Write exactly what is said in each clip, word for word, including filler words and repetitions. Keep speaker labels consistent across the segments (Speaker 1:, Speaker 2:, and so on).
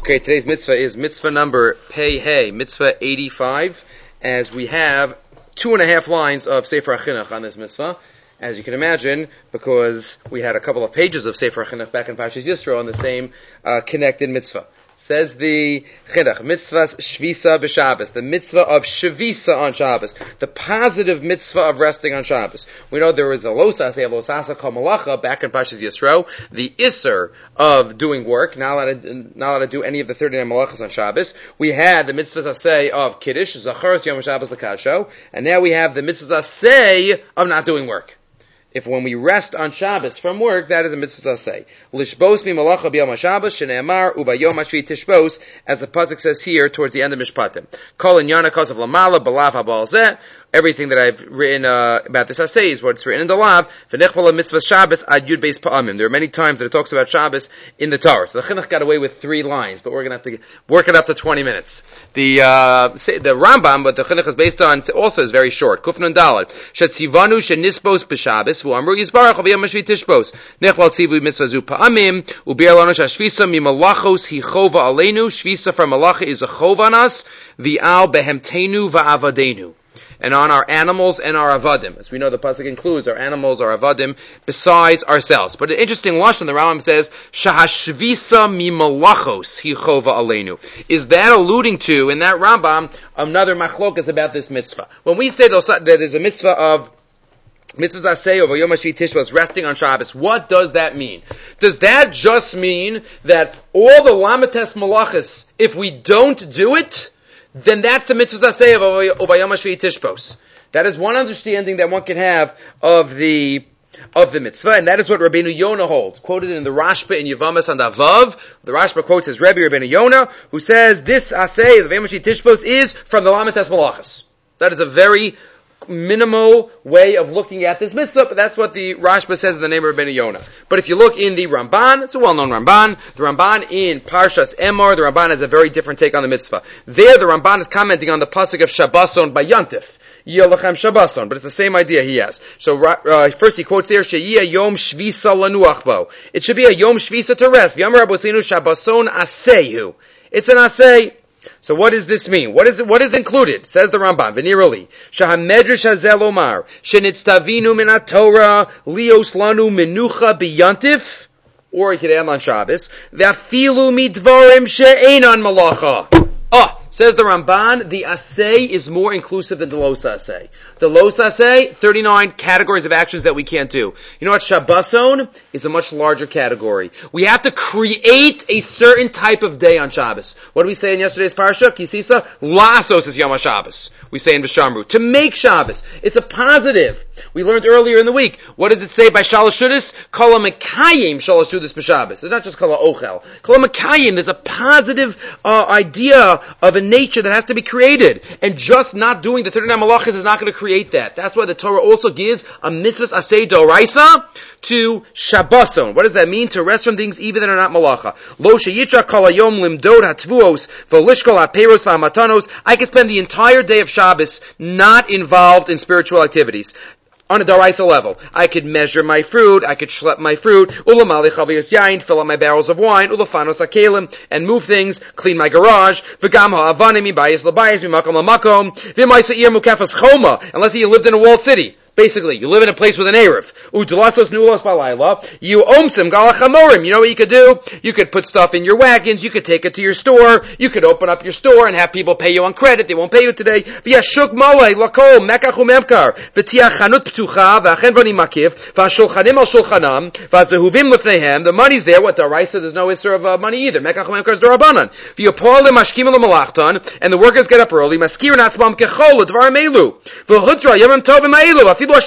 Speaker 1: Okay, today's mitzvah is mitzvah number Pei Hey, mitzvah eighty-five, as we have two and a half lines of Sefer HaChinuch on this mitzvah, as you can imagine, because we had a couple of pages of Sefer HaChinuch back in Parshas Yisro on the same uh, connected mitzvah. Says the Chinuch, mitzvahs shvisa b'Shabbos, the mitzvah of shavisa on Shabbos, the positive mitzvah of resting on Shabbos. We know there is a losas, a losasa kol malacha back in Parshas Yisro, the isser of doing work, not allowed to, not allowed to do any of the thirty-nine malachas on Shabbos. We had the mitzvahs asay of kiddush, zacharos yom Shabbos l'kasho, and now we have the mitzvahs asay of not doing work. If when we rest on Shabbos from work, that is a mitzvah asay. Lishbos mi malacha b'yom HaShabbos, shene'amar ubayom hashvi tishbos, as the pasuk says here towards the end of Mishpatim. Kol inyana kosav lamala b'lav habal zeh. Everything that I've written uh, about this asay is what's written in the lav. V'nechbala mitzvah Shabbos ad yud beis pa'amim. There are many times that it talks about Shabbos in the Torah. So the Chinuch got away with three lines, but we're going to have to work it up to twenty minutes. The uh, the Rambam, but the Chinuch is based on, also is very short. Kufnun dalad. Shetzivanu shenispos b'Shabbos v'amru yisbarach v'yom hashvi tishbos. Nechbal tzivu mitzvah zu pa'amim u'bir lanu shashvisa mi malachos hi chova aleinu. Shvisa from malacha is a chov on us. V'al behemtenu va'avadenu. And on our animals and our avadim. As we know, the pasuk includes our animals, our avadim, besides ourselves. But an interesting lashon, the Rambam says, Shahashvisa mi malachos hi chova aleinu. Is that alluding to, in that Rambam, another machlokas about this mitzvah? When we say that there's a mitzvah of mitzvahs asay over Yom HaShvi Tishbos, resting on Shabbos, what does that mean? Does that just mean that all the lamates malachas, if we don't do it, then that's the mitzvah asay of Yom HaShvi Tishbos. That is one understanding that one can have of the of the mitzvah, and that is what Rabbeinu Yonah holds. Quoted in the Rashba in Yevamos and Avav, the Rashba quotes his Rebbe Rabbeinu Yonah, who says this asay of Yom HaShvi Tishbos is from the lamates malachas. That is a very minimal way of looking at this mitzvah, but that's what the Rashba says in the name of Rabbeinu Yonah. But if you look in the Ramban, it's a well-known Ramban, the Ramban in Parshas Emor, the Ramban has a very different take on the mitzvah. There, the Ramban is commenting on the pasuk of Shabboson by Yontif. Yelachem Shabboson, but it's the same idea he has. So, uh, first he quotes there, Sheyiyah Yom Shvisa Lanuach Bo. It should be a Yom Shvisa to rest. V'yamar Rabbeinu Shabboson Aseyu. It's an asay. So what does this mean? What is what is included? Says the Rambam, V'nirali, Shahamedrash hazel omar, Shenitztavinu min haTorah, Lios lanu menucha biyantif, or he could add on Shabbos, V'afilu midvarim she'einan malacha. Oh, says the Ramban, the asay is more inclusive than the losa asay. The losa asay, thirty-nine categories of actions that we can't do. You know what? Shabboson is a much larger category. We have to create a certain type of day on Shabbos. What do we say in yesterday's parsha? Kisisa? Lasos is Yom HaShabbos. We say in Vishamru. To make Shabbos. It's a positive. We learned earlier in the week. What does it say by Shalosh Shudas? Kol HaMekayim Shalosh Shudas b'Shabbos. It's not just Kol HaOchel. Kol HaMekayim, there's a positive uh, idea of a nature that has to be created. And just not doing the thirty-nine malachas is not going to create that. That's why the Torah also gives a mitzvahs asay doraisa to Shabboson. What does that mean? To rest from things even that are not malacha. Lo sheyitra kol hayom limdod hatvuos v'lishkol haperos v'hamatanos. I could spend the entire day of Shabbos not involved in spiritual activities. On a daraisa level, I could measure my fruit, I could schlep my fruit, ulamali chaviyos yain, fill up my barrels of wine, ulafanos akelim, and move things, clean my garage, v'gam ha'avanim mibayis labayis, mimakom lamakom, v'maisa ir mukafas choma, unless you lived in a walled city. Basically, you live in a place with an Erev. Udlasos nulos balayla. You omsim galachamorim. You know what you could do? You could put stuff in your wagons. You could take it to your store. You could open up your store and have people pay you on credit. They won't pay you today. V'yashuk malay lakol mekach umemkar. V'tiach chanut ptucha v'achen v'ani makiv v'ashulchanim al shulchanam v'azehuvim lefnehem. The money's there. What daraisa? There's no issur of uh, money either. Mekach umemkar is darabanan. V'yopol lemashkim lemalachtan. And the workers get up early. Maskir natzmam kechol l'dvarim elu. V'hutra yamim tovim ha'elu. I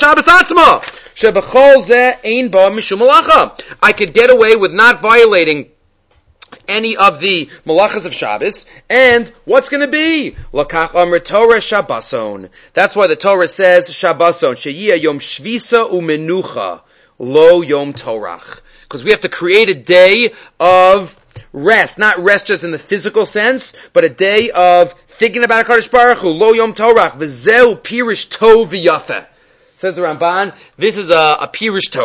Speaker 1: could get away with not violating any of the malachas of Shabbos, and what's going to be? Lakach amr Torah Shabboson. That's why the Torah says Shabboson, Sheyiyah Yom Shvisa u'menucha, lo Yom Torach. Because we have to create a day of rest, not rest just in the physical sense, but a day of thinking about HaKadosh Baruch Hu, lo Yom Torach, v'zeu pirish tov v'yafeh. Says the Ramban, this is a, a pirush tov.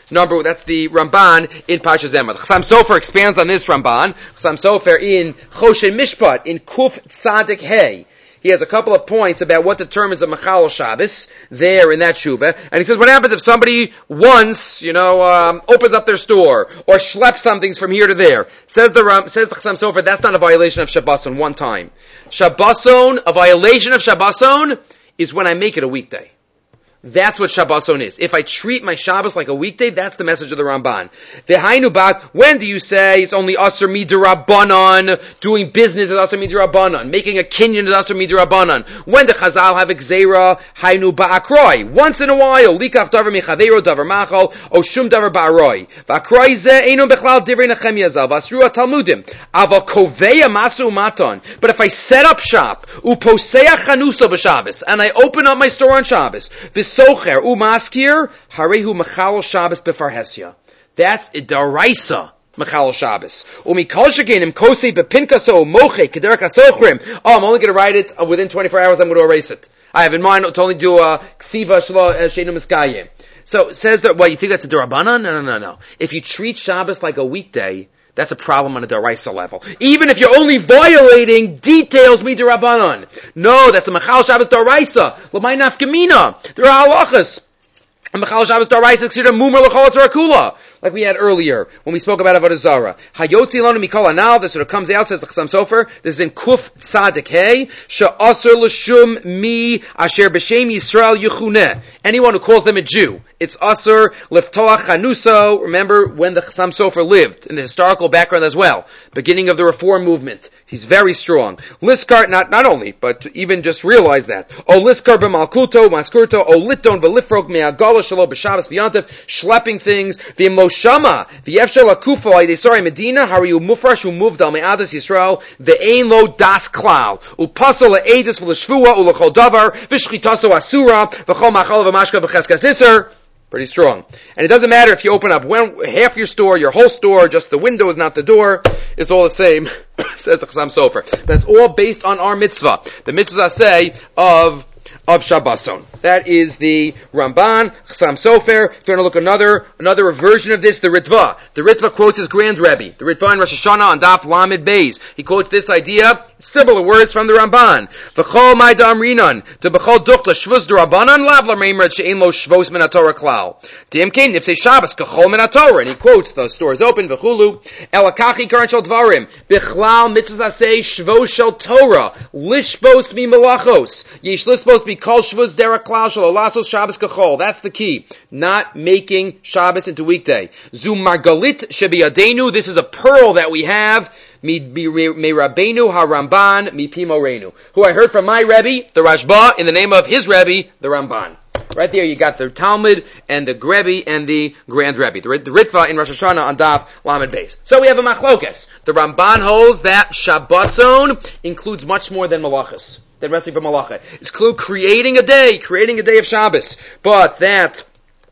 Speaker 1: number, that's the Ramban in Parshas Emor. Chassam Sofer expands on this Ramban. Chassam Sofer in Choshen Mishpat, in Kuf Tzadik Hey. He has a couple of points about what determines a Machal Shabbos there in that Shuvah. And he says, what happens if somebody once, you know, um, opens up their store or schleps something from here to there? Says the Ram, says the Chassam Sofer, that's not a violation of Shabboson one time. Shabboson, a violation of Shabboson is when I make it a weekday. That's what Shabboson is. If I treat my Shabbos like a weekday, that's the message of the Ramban. V'hainu bak, when do you say it's only Asur Midrabanan, doing business is Asur Midrabanan, making a kinyan is Asur Midrabanan? When the Chazal have Gzeira, Hainu ba'akroi, once in a while, Likach davar michaveiro davar machal, o shum davar ba'aroi. V'akroi ze einu bechlal divrei Nechemia zal, v'asru ha-talmudim. Aval koveya masu matan. But if I set up shop, uposeach chanuso b'Shabbos, and I open up my store on Shabbos, Socher umaskir harehu machal Shabbos befarhesia. That's a daraisa machal Shabbos. Umikol shekenim kosei bepinkaso moche kederek asochrim. Oh, I'm only going to write it uh, within twenty-four hours. I'm going to erase it. I have in mind to only do a ksiva shlo sheinu miskayim. So says that. Well, you think that's a darabanan? No, no, no, no. If you treat Shabbos like a weekday, that's a problem on a daraisa level. Even if you're only violating details midirabanan. No, that's a machal Shabbos daraisa. L'may nafkamina. There are halachas. A machal Shabbos daraisa considered mumar l'chol tzara, like we had earlier when we spoke about Avodah Zarah. Hayotzi lanu mikol anal. This sort of comes out, says the Chassam Sofer. This is in Kuf Tzadik Hey. She'asur l'shum mi asher b'shem Yisrael yuchuneh. Anyone who calls them a Jew. It's Asur Liftoach Chanuso. Remember when the Chassam Sofer lived, in the historical background as well. Beginning of the Reform movement. He's very strong. Liskar, not, not only, but even just realize that. O Liskar b'malkuto, maskurto, o liton v'lifrog me'agala shalo b'shabbos v'yantif, schlepping things, v'imlo shama, v'yefshel akufa l'idesori medina, hari umufrash umuvd al me'adas Yisrael, v'ein lo das klal, upaso le'edis v'l'shvua, u'l'chol davar, v'shchitaso asura, v'chol machal v'mashka v'cheskas isser. Pretty strong. And it doesn't matter if you open up one, half your store, your whole store, just the window is not the door, it's all the same, says the Chassam Sofer. That's all based on our mitzvah. The mitzvah say of of Shabboson. That is the Ramban, Chassam Sofer. If you want to look another another version of this, the Ritva. The Ritva quotes his grand Rebbe. The Ritva in Rosh Hashanah on Daf Lamed Beis. He quotes this idea, similar words from the Ramban. V'chol ma'ida amrinan, to b'chol duchla shvus d'Rabbanan, lav l'meimret she'en lo shvos min haTorah klal. T'imkein nifsei Shabbos kachol min haTorah. And he quotes, the store is open, v'chulu, elakachi karan shel dvarim, b'chlal mitzvah aseh shvos shel Torah, lishbos mi melachos, yesh lishbos bi kol shvus derek klal shel olasos Shabbos kachol. That's the key. Not making Shabbos into weekday. Zu margalit shebiyadenu, this is a pearl that we have, Me Rabbeinu HaRamban Mi Pi Moreinu, who I heard from my Rebbe, the Rashba, in the name of his Rebbe, the Ramban. Right there, you got the Talmud and the Rebbe and the Grand Rebbe, the, the Ritva in Rosh Hashanah on Daf Lamed Beis. So we have a machlokes. The Ramban holds that Shabboson includes much more than malachas, than resting from malacha. It's creating a day, creating a day of Shabbos, but that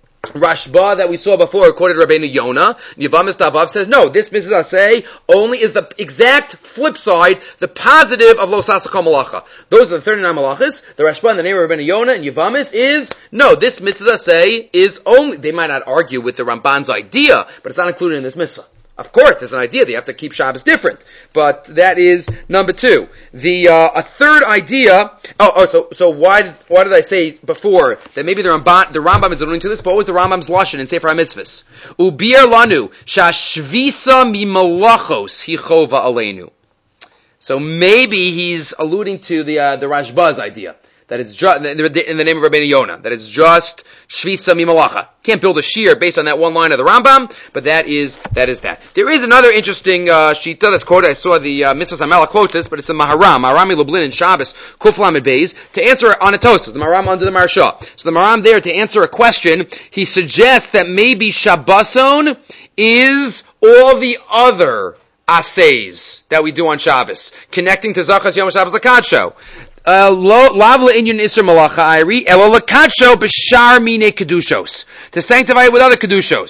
Speaker 1: Rashba that we saw before, quoted Rabbeinu Yonah, Yevamis Davav says, no, this mitzvah say only is the exact flip side, the positive of Lo Sasachol Malacha. Those are the thirty-nine malachas. The Rashba in the name of Rabbeinu Yonah and Yevamis is, no, this mitzvah say is only, they might not argue with the Ramban's idea, but it's not included in this mitzvah. Of course, there's an idea that you have to keep Shabbos different, but that is number two. The uh, a third idea. Oh, oh, so so why did why did I say before that maybe the Rambam the Rambam is alluding to this? But what was the Rambam's lashon in Sefer HaMitzvos? Ubir lanu shashvisa mimalachos hichova aleinu. So maybe he's alluding to the uh, the Rashba's idea. That it's just, in the name of Rabbeinu Yonah, that it's just Shvisa Mimalacha. Can't build a shear based on that one line of the Rambam, but that is, that is that. There is another interesting, uh, Shita that's quoted, I saw the, uh, Mitzvah Samela quotes this, but it's the Maharam, Maharami Lublin in Shabbos, Kuf Lamed Beis, to answer on a toast, the Maharam under the Maharsha. So the Maharam there, to answer a question, he suggests that maybe Shabboson is all the other assays that we do on Shabbos, connecting to Zachas Yom Shabbos Lakadsho. Lavla inyan isra malacha ayri elo lakadsho b'shar mine kedushos, to sanctify it with other kedushos.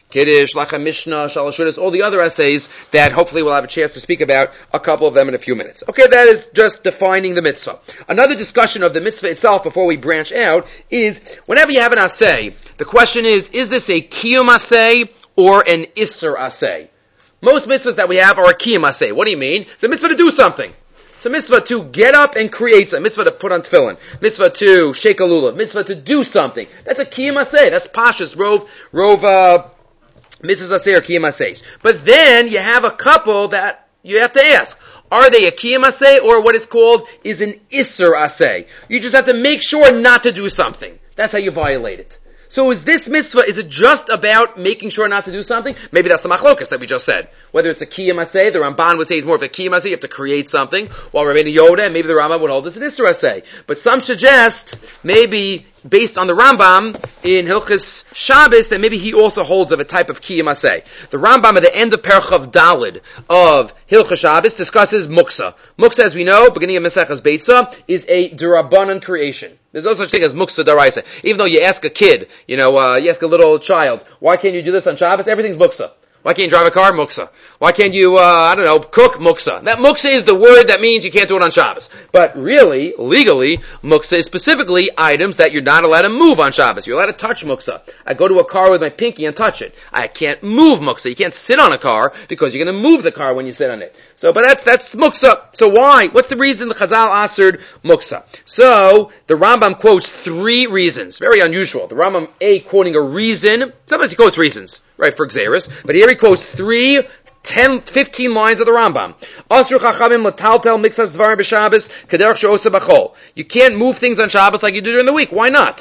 Speaker 1: Kiddush, Lacha Mishnah, Shalashudas, all the other essays that hopefully we'll have a chance to speak about, a couple of them in a few minutes. Okay, that is just defining the mitzvah. Another discussion of the mitzvah itself before we branch out is, whenever you have an assay, the question is, is this a kiyum assay or an isser assay? Most mitzvahs that we have are a kiyum assay. What do you mean? It's a mitzvah to do something. It's a mitzvah to get up and create something. Mitzvah to put on tefillin. Mitzvah to shake a lulav. Mitzvah to do something. That's a kiyum assay. That's pashas, rov, rov, uh, mitzvahs assay or kiyum assays. But then you have a couple that you have to ask. Are they a kiyum assay or what is called is an isser assay? You just have to make sure not to do something. That's how you violate it. So is this mitzvah, is it just about making sure not to do something? Maybe that's the machlokas that we just said. Whether it's a kiyum assay, the Ramban would say it's more of a kiyum assay, you have to create something, while Rabbeinu Yoda and maybe the Rambam would hold it's an isser assay. But some suggest, maybe based on the Rambam in Hilchis Shabbos, that maybe he also holds of a type of kiyum assay. The Rambam at the end of Perchav Dalid of Hilchis Shabbos discusses muksa. Muksa, as we know, beginning of Maseches Beitza, is a d'Rabbanan creation. There's no such thing as muksa d'oraisa. Even though you ask a kid, you know, uh, you ask a little child, why can't you do this on Shabbos? Everything's muksa. Why can't you drive a car? Muksa. Why can't you, uh, I don't know, cook? Muksa. That muksa is the word that means you can't do it on Shabbos. But really, legally, muksa is specifically items that you're not allowed to move on Shabbos. You're allowed to touch muksa. I go to a car with my pinky and touch it. I can't move muksa. You can't sit on a car because you're going to move the car when you sit on it. So, but that's, that's muksa. So why? What's the reason the Chazal answered muksa? So, the Rambam quotes three reasons. Very unusual. The Rambam, A, quoting a reason. Sometimes he quotes reasons, right, for Xeris. But here he quotes three, ten, fifteen lines of the Rambam. Asru chachamim l'taltel mixas dvarim b'Shabbos kederach she'osa b'chol. You can't move things on Shabbos like you do during the week. Why not?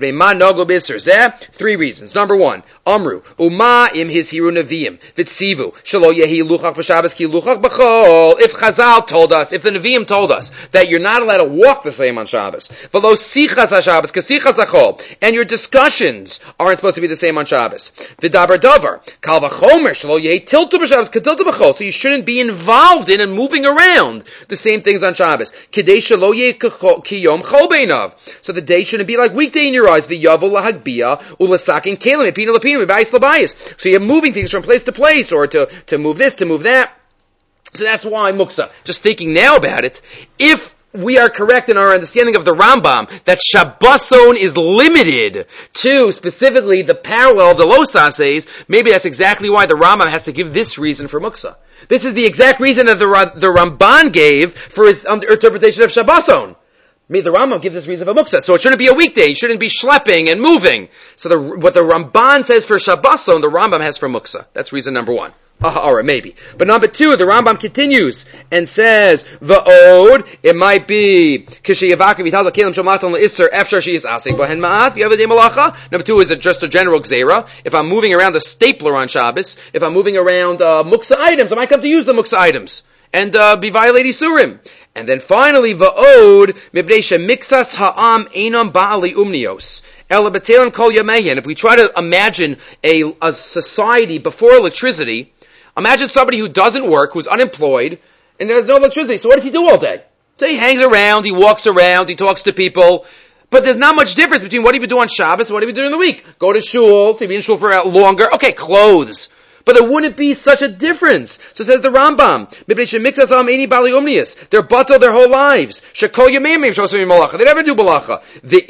Speaker 1: Three reasons. Number one, Amru, Uma im hishiru neviim, vitzivu, shelo yehi luchach b'Shabbos ki luchach b'chol. If Chazal told us, if the Nevi'im told us that you're not allowed to walk the same on Shabbos, v'lo sichas ha-Shabbos k'sichas ha-chol, and your discussions aren't supposed to be the same on Shabbos. V'dabar davar, kal v'chomer, shelo yehi tiltu b'Shabbos kediltu b'chol. So you shouldn't be involved in and moving around the same things on Shabbos. Kedei shelo yehi kiyom chol beinav. So the day shouldn't be like weekday in your eyes. V'yavu lahagbiya ulasakin kelim epina lepina v'bayis labayis. So you're moving things from place to place, or to, to move this, to move that. So that's why muksa. Just thinking now about it, if we are correct in our understanding of the Rambam that Shabboson is limited to specifically the parallel of the Los Ases, maybe that's exactly why the Rambam has to give this reason for muksa. This is the exact reason that the, the Ramban gave for his um, interpretation of Shabboson. I mean, the Rambam gives this reason for muksa, so it shouldn't be a weekday. You shouldn't be schlepping and moving. So the, what the Ramban says for Shabboson, the Rambam has for muksa. That's reason number one. Uh, alright, maybe. But number two, the Rambam continues and says, V'od, it might be, Kishiyavaka v'tal l'kelim shomatan l'isser, efshar she is asik b'hen ma'at, v'yavadei malacha. Number two is a, just a general gzeira. If I'm moving around a stapler on Shabbos, if I'm moving around uh, muksa items, I might come to use the muksa items and uh, be violating surim. And then finally, V'od, mibnei shemixas ha'am einam ba'ali umnios. If we try to imagine a, a society before electricity, imagine somebody who doesn't work, who's unemployed, and there's no electricity. So what does he do all day? So he hangs around, he walks around, he talks to people, but there's not much difference between what he would do on Shabbos and what he would do in the week. Go to shul, so he'd be in shul for longer. Okay, clothes. But there wouldn't be such a difference. So says the Rambam, they're batal their whole lives. They never do balacha.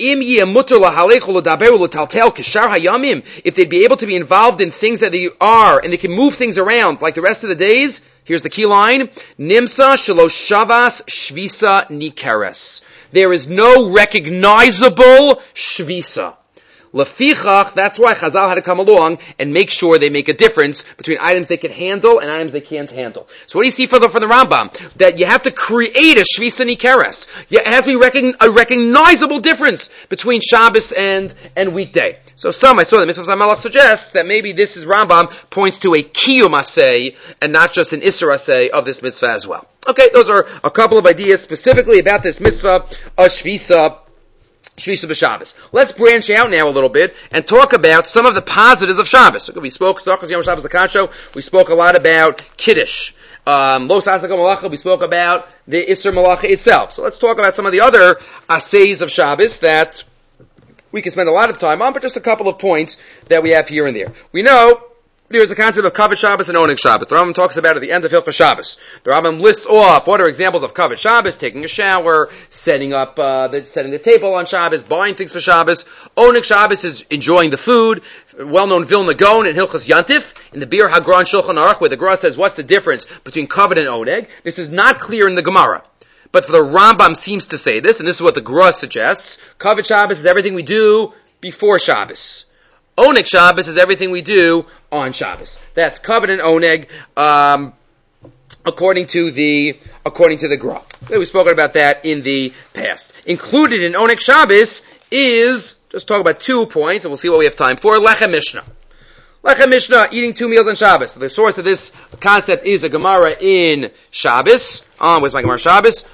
Speaker 1: If they'd be able to be involved in things that they are, and they can move things around like the rest of the days, here's the key line, Nimsa shalosh shavas shvisa nikeres. There is no recognizable shvisa. Lefichach, that's why Chazal had to come along and make sure they make a difference between items they can handle and items they can't handle. So what do you see from the, from the Rambam? That you have to create a Shvisa Nikeres. It has to be recogn- a recognizable difference between Shabbos and, and weekday. So some, I saw the Mitzvah Zamelach suggests that maybe this is Rambam points to a Kiyum Asay and not just an Isser Asay of this mitzvah as well. Okay, those are a couple of ideas specifically about this mitzvah, a Shvisa Shvisa b'Shabbos. Let's branch out now a little bit and talk about some of the positives of Shabbos. So we spoke, we spoke a lot about Kiddush. Um, Lo Sasaka Malacha, we spoke about the Isser Malacha itself. So let's talk about some of the other assays of Shabbos that we can spend a lot of time on, but just a couple of points that we have here and there. We know There's a concept of Kavod Shabbos and Oneg Shabbos. The Rambam talks about it at the end of Hilchos Shabbos. The Rambam lists off what are examples of Kavod Shabbos: taking a shower, setting up, uh, the, setting the table on Shabbos, buying things for Shabbos. Oneg Shabbos is enjoying the food. Well-known Vilna Gaon in Hilchos Yantif, in the Bir Hagron Shulchan Aruch, where the Gra says, what's the difference between Kavod and Oneg? This is not clear in the Gemara. But for the Rambam seems to say this, and this is what the Gra suggests. Kavod Shabbos is everything we do before Shabbos. Oneg Shabbos is everything we do on Shabbos. That's Kavod and Oneg, um, according to the, according to the Gra. We've spoken about that in the past. Included in Oneg Shabbos is, just talk about two points, and we'll see what we have time for, Lechem Mishnah. Lechem Mishnah, eating two meals on Shabbos. So the source of this concept is a Gemara in Shabbos. On, where's my Gemara Shabbos?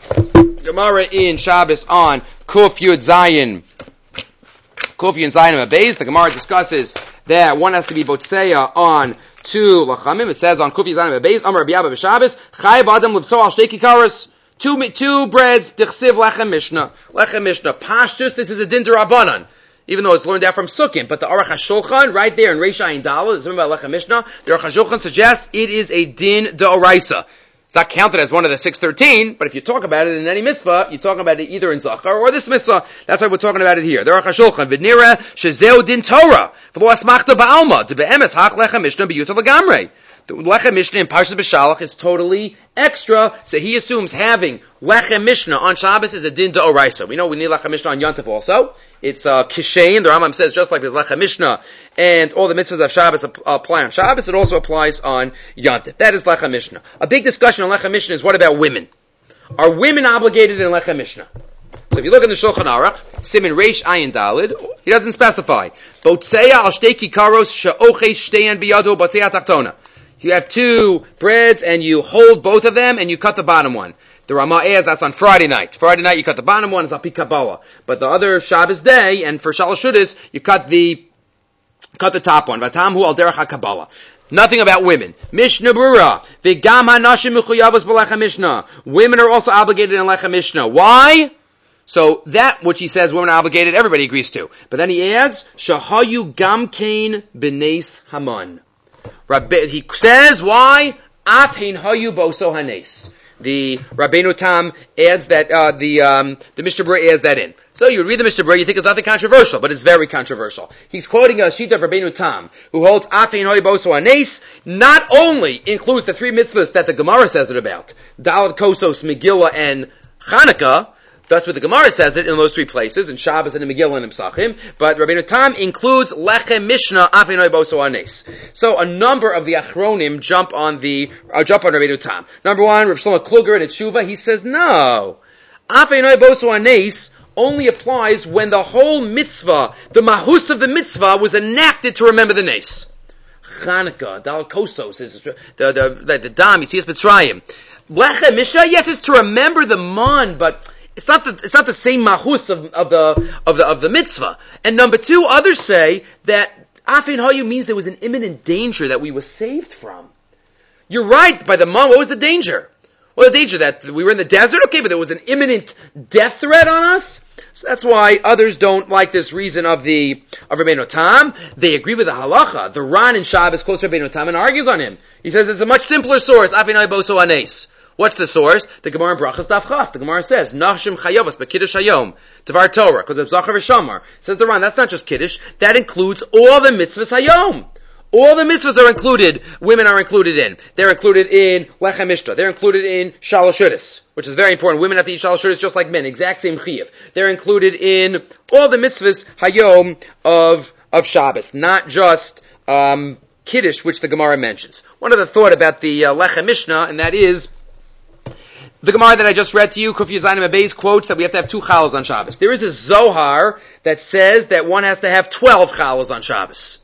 Speaker 1: Gemara in Shabbos on Kuf Yud Zayin. Kuf Yud Zayin Abayz. The Gemara discusses that one has to be Botseya on two Lachamim. It says on Kuf Yud Zayin Abayz, Amar Rabbi Abba B'Shabbos, Chayav Adam Livso Al Shtei Kikaros. Two, two breads, Dichsiv Lechem Mishnah. Lechem Mishnah. Pashtus, this is a Din D'Rabbanan. Even though it's learned out from Sukkim. But the Aruch HaShulchan, right there in Reish Ayin Daled, is something about Lechem Mishnah. The Aruch HaShulchan suggests it is a Din D'Oraisa. It's not counted as one of the six thirteen, but if you talk about it in any mitzvah, you're talking about it either in Zachar or this mitzvah. That's why we're talking about it here. The Aruch HaShulchan, V'nira Shezeu Din Torah, V'lo Asmachta Ba'alma, D'Be'emes Hach Lechem Mishnah B'Yuta L'Gamrei. The Lechem Mishnah in Parshas B'Shalach is totally extra, so he assumes having Lechem Mishnah on Shabbos is a Din D'Oraisa. We know we need Lechem Mishnah on Yontif also. It's uh, Kishain, the Rambam says, just like there's Lechem Mishnah, and all the mitzvahs of Shabbos apply on Shabbos, it also applies on Yontif. That is Lechem Mishnah. A big discussion on Lechem Mishnah is what about women? Are women obligated in Lechem Mishnah? So if you look in the Shulchan Aruch, Siman Reish Ayin Daled, he doesn't specify. Botseya al shtei kikaros she'oche shteyan biyado botseya tachtona. You have two breads and you hold both of them and you cut the bottom one. The Ramah adds that's on Friday night. Friday night you cut the bottom one, it's Api Kabbalah. But the other Shabbos day, and for Shalosh Shudas, you cut the, cut the top one. Vatamhu al derech HaKabbalah. Nothing about women. Mishnah Brura. V'gam hanashim mechuyavos b'lechem Mishnah. Women are also obligated in Lechem Mishnah. Why? So that, which he says women are obligated, everybody agrees to. But then he adds, Shahayu gamkein b'neis Haman. He says, why? Afhin hayu boso hanes. The Rabbeinu Tam adds that, uh, the, um, the Mishnah Berurah adds that in. So you read the Mishnah Berurah, you think it's nothing controversial, but it's very controversial. He's quoting a sheet of Rabbeinu Tam, who holds Afin Hoy Boso Anes, not only includes the three mitzvahs that the Gemara says it about, Daled Kosos, Megillah, and Chanukah. That's what the Gemara says it in those three places, in Shabbos and in Megillah and in Psachim. But Rabbeinu Tam includes Lechem Mishnah Afin Hoy Boso Anes. So a number of the Achronim jump on the, uh, jump on Rabbeinu Tam. Number one, Rav Shlomo Kluger in Tshuva, he says, no. Afin Hoy Boso Anes only applies when the whole mitzvah, the mahus of the mitzvah, was enacted to remember the nes. Chanukah, Dal Kosos, is the, the, the, the Dam, you see it's Mitzrayim. Lechem Mishnah, yes, it's to remember the man, but it's not the, it's not the same mahus of, of the, of the, of the mitzvah. And number two, others say that Afin Hayu means there was an imminent danger that we were saved from. You're right, by the man, what was the danger? Well, the danger that we were in the desert, okay, but there was an imminent death threat on us. So that's why others don't like this reason of the of Rabbeinu Tam. They agree with the halacha. The Ran in Shabbos quotes Rabbeinu Tam and argues on him. He says it's a much simpler source. Afinai boso anes. What's the source? The Gemara in Brachas Daf Chaf. The Gemara says Nachshim Chayovas B'Kiddush Hayom Tvar Torah because of Zachar v'Shamar. Says the Ran. That's not just Kiddush. That includes all the mitzvahs Hayom. All the mitzvahs are included, women are included in. They're included in Lechem Mishnah. They're included in Shalosh Shudas, which is very important. Women have to eat Shalosh Shudas just like men, exact same chiyuv. They're included in all the mitzvahs Hayom of, of Shabbos, not just, um, Kiddush, which the Gemara mentions. One other thought about the uh, Lechem Mishnah, and that is, the Gemara that I just read to you, Kuf Yizayim Abayz, quotes that we have to have two chalas on Shabbos. There is a Zohar that says that one has to have twelve chalas on Shabbos.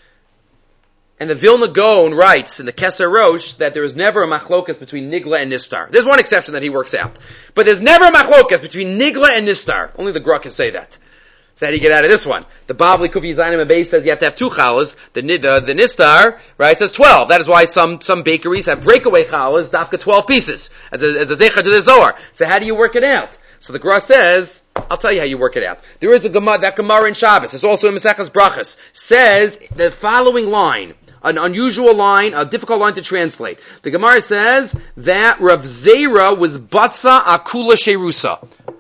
Speaker 1: And the Vilna Gaon writes in the Keser Rosh that there is never a machlokas between Nigla and Nistar. There's one exception that he works out. But there's never a machlokas between Nigla and Nistar. Only the Gra can say that. So how do you get out of this one? The Bavli Kufi Yizayim Abayz says you have to have two chalas. The, the, the Nistar, right, says twelve. That is why some, some bakeries have breakaway chalas, dafka twelve pieces, as a, as a zecher to the Zohar. So how do you work it out? So the Gra says, I'll tell you how you work it out. There is a Gemara, that Gemara in Shabbos, it's also in Maseches Brachas, says the following line, an unusual line, a difficult line to translate. The Gemara says that Rav Zera was batza akula sherusa.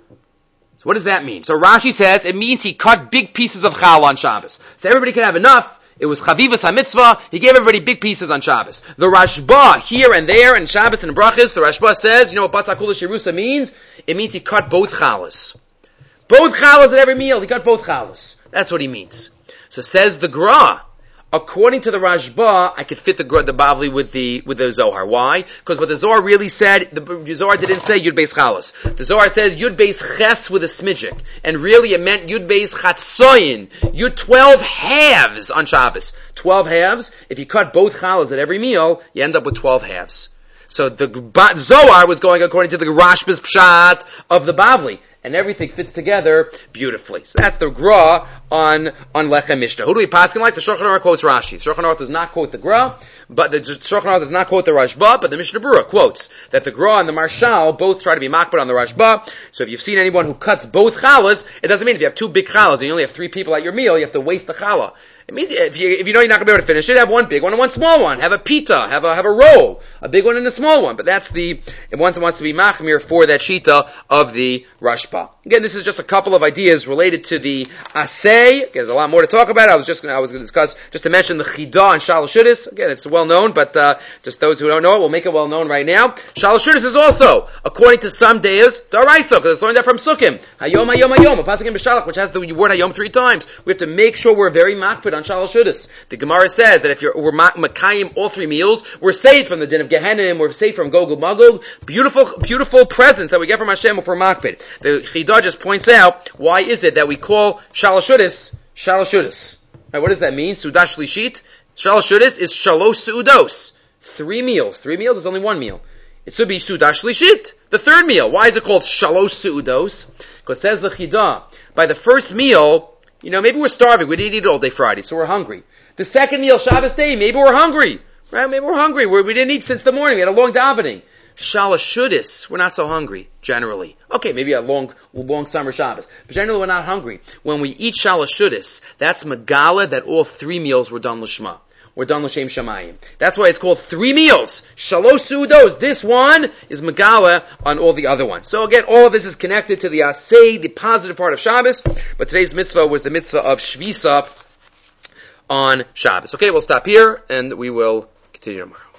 Speaker 1: So what does that mean? So Rashi says it means he cut big pieces of challah on Shabbos. So everybody could have enough. It was chavivas ha-mitzvah. He gave everybody big pieces on Shabbos. The Rashba, here and there, in Shabbos and Brachas, the Rashba says, you know what batza akula sherusa means? It means he cut both challahs. Both challahs at every meal. He cut both challahs. That's what he means. So says the Gra, according to the Rashba, I could fit the the Bavli with the with the Zohar. Why? Because what the Zohar really said, the Zohar didn't say Yud Beis Chalas. The Zohar says Yud Beis Ches with a smidjik, and really it meant Yud Beis Chatzoyin. Yud twelve halves on Shabbos. Twelve halves. If you cut both chalas at every meal, you end up with twelve halves. So the Zohar was going according to the Rashba's pshat of the Bavli. And everything fits together beautifully. So that's the Gra on, on Lechem Mishnah. Who do we pass like? The Shulchan Aruch quotes Rashi. The Shulchan Aruch does not quote the Gra, but the Shulchan Aruch does not quote the Rashba, but the Mishnah Berurah quotes that the Gra and the Marshal both try to be makbid on the Rashba. So if you've seen anyone who cuts both chalas, it doesn't mean if you have two big chalas and you only have three people at your meal, you have to waste the challah. It means if you, if you know you're not going to be able to finish it, have one big one and one small one. Have a pita, have a, have a roll, a big one and a small one. But that's the, if one wants to be machmir for that shita of the Rashba. Again, this is just a couple of ideas related to the asay. Again, there's a lot more to talk about. I was just going to, I was going to discuss, just to mention the chidah and shalosh shudis. Again, it's well known, but, uh, just those who don't know it, we'll make it well known right now. Shalosh shudis is also, according to some days, daraisa, because it's learned that from Sukkim. Hayom, hayom, hayom, a pasuk in B'shalach, which has the word hayom three times. We have to make sure we're very makpid on shalosh shudis. The Gemara says that if you're, we're makayim all three meals, we're saved from the din of Gehenim, we're saved from Gogul Magog. Beautiful, beautiful presents that we get from Hashem if we're makpid. The chidah just points out, why is it that we call shalosh shudis, shalosh shudis? Right, what does that mean? Sudah shlishit? Shalosh shudis is shalosh seudos. Three meals. Three meals is only one meal. It should be sudah shlishit, the third meal. Why is it called shalosh seudos? Because says the chidah, by the first meal, you know, maybe we're starving. We didn't eat all day Friday, so we're hungry. The second meal, Shabbos day, maybe we're hungry. Right? Maybe we're hungry. We're, we didn't eat since the morning. We had a long davening. Shalosh shudis, we're not so hungry, generally. Okay, maybe a long, long summer Shabbos. But generally we're not hungry. When we eat shalosh shudis, that's megala that all three meals were done l'shma. We're done l'shem shamayim. That's why it's called three meals. Shalosh sudos. This one is megala on all the other ones. So again, all of this is connected to the asay, the positive part of Shabbos. But today's mitzvah was the mitzvah of shvisa on Shabbos. Okay, we'll stop here and we will continue tomorrow.